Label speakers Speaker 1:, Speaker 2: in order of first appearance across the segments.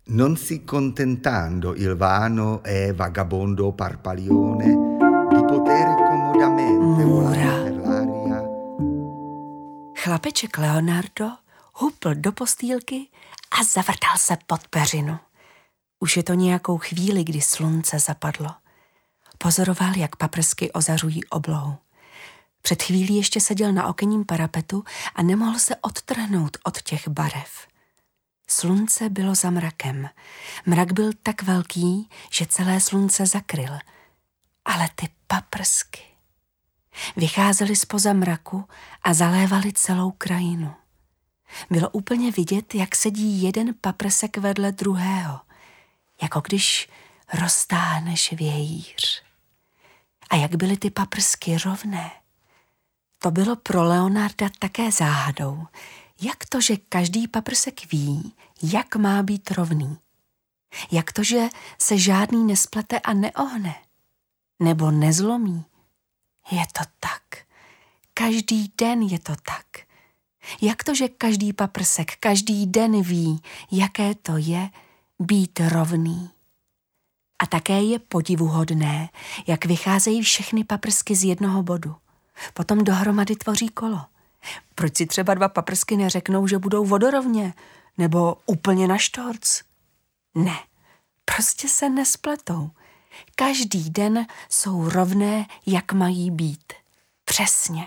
Speaker 1: Non si contentando il vano e vagabondo parpalione di potere comodamente volare per l'aria.
Speaker 2: Chlapeček Leonardo hupl do postýlky a zavrtal se pod peřinu. Už je to nějakou chvíli, kdy slunce zapadlo. Pozoroval, jak paprsky ozařují oblohu. Před chvílí ještě seděl na okenním parapetu a nemohl se odtrhnout od těch barev. Slunce bylo za mrakem. Mrak byl tak velký, že celé slunce zakryl. Ale ty paprsky vycházely zpoza mraku a zalévaly celou krajinu. Bylo úplně vidět, jak sedí jeden paprsek vedle druhého, jako když roztáhneš vějíř. A jak byly ty paprsky rovné. To bylo pro Leonarda také záhadou. Jak to, že každý paprsek ví, jak má být rovný? Jak to, že se žádný nesplete a neohne? Nebo nezlomí? Je to tak. Každý den je to tak. Jak to, že každý paprsek každý den ví, jaké to je být rovný? A také je podivuhodné, jak vycházejí všechny paprsky z jednoho bodu. Potom dohromady tvoří kolo. Proč si třeba dva paprsky neřeknou, že budou vodorovně nebo úplně na štorc? Ne, prostě se nespletou. Každý den jsou rovné, jak mají být. Přesně.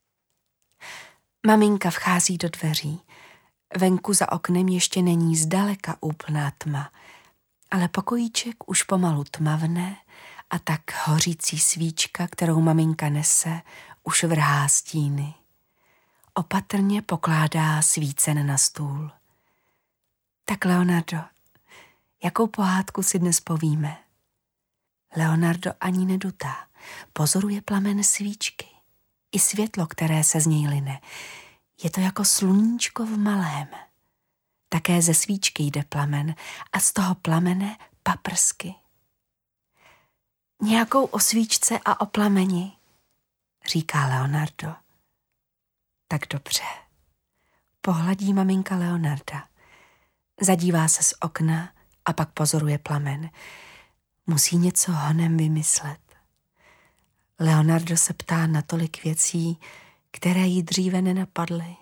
Speaker 2: Maminka vchází do dveří. Venku za oknem ještě není zdaleka úplná tma, ale pokojíček už pomalu tmavne a tak hořící svíčka, kterou maminka nese, už vrhá stíny. Opatrně pokládá svícen na stůl. Tak Leonardo, jakou pohádku si dnes povíme? Leonardo ani nedutá. Pozoruje plamen svíčky. I světlo, které se z něj line. Je to jako sluníčko v malém. Také ze svíčky jde plamen a z toho plamene paprsky. Nějakou o svíčce a o plameni, říká Leonardo. Tak dobře. Pohladí maminka Leonarda. Zadívá se z okna a pak pozoruje plamen. Musí něco honem vymyslet. Leonardo se ptá na tolik věcí, které jí dříve nenapadly.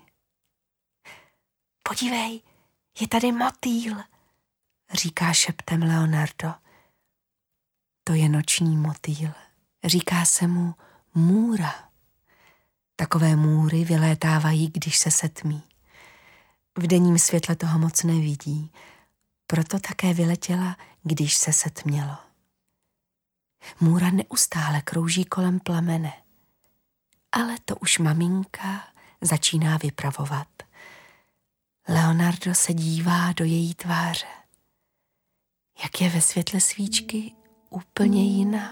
Speaker 2: Podívej, je tady motýl, říká šeptem Leonardo. To je noční motýl. Říká se mu můra. Takové můry vylétávají, když se setmí. V denním světle toho moc nevidí, proto také vyletěla, když se setmělo. Můra neustále krouží kolem plamene, ale to už maminka začíná vypravovat. Leonardo se dívá do její tváře. Jak je ve světle svíčky úplně jiná.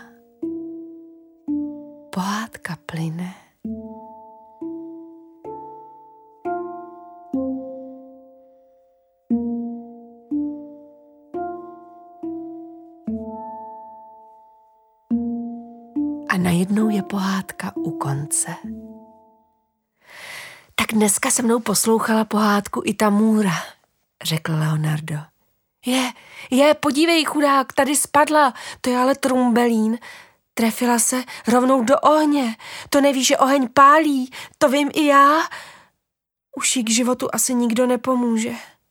Speaker 2: Pohádka plyne. A najednou je pohádka u konce. Tak dneska se mnou poslouchala pohádku i ta můra, řekl Leonardo. Podívej, chudák, tady spadla, to je ale trumbelín. Trefila se rovnou do ohně, to neví, že oheň pálí, to vím i já. Už jí k životu asi nikdo nepomůže.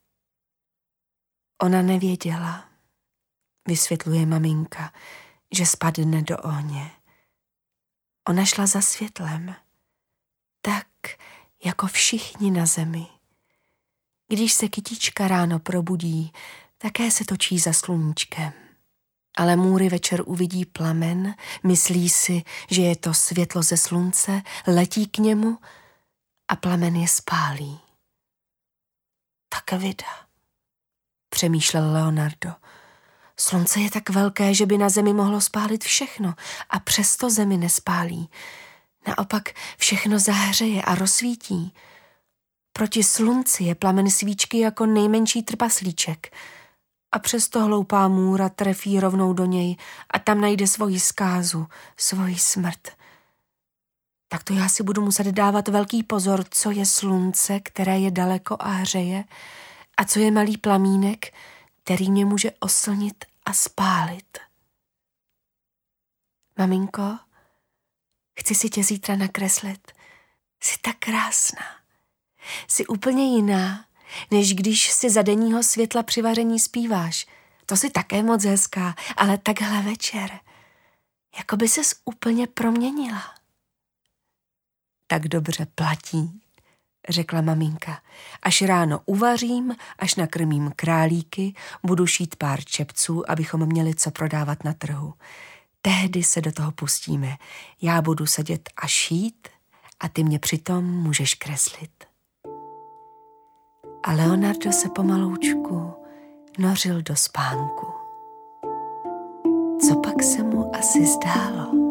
Speaker 2: Ona nevěděla, vysvětluje maminka, že spadne do ohně. Ona šla za světlem, tak jako všichni na zemi. Když se kytička ráno probudí, také se točí za sluníčkem. Ale můry večer uvidí plamen, myslí si, že je to světlo ze slunce, letí k němu a plamen je spálí. Tak vida, přemýšlel Leonardo. Slunce je tak velké, že by na zemi mohlo spálit všechno a přesto zemi nespálí. Naopak všechno zahřeje a rozsvítí. Proti slunci je plamen svíčky jako nejmenší trpaslíček. A přesto hloupá můra trefí rovnou do něj a tam najde svoji zkázu, svoji smrt. Tak to já si budu muset dávat velký pozor, co je slunce, které je daleko a hřeje, a co je malý plamínek, který mě může oslnit a spálit. Maminko, chci si tě zítra nakreslit. Jsi tak krásná. Jsi úplně jiná, než když si za denního světla při vaření zpíváš. To jsi také moc hezká, ale takhle večer. Jako by ses úplně proměnila. Tak dobře platí, řekla maminka. Až ráno uvařím, až nakrmím králíky, budu šít pár čepců, abychom měli co prodávat na trhu. Tehdy se do toho pustíme. Já budu sedět a šít a ty mě přitom můžeš kreslit. A Leonardo se pomaloučku nořil do spánku. Co pak se mu asi zdálo?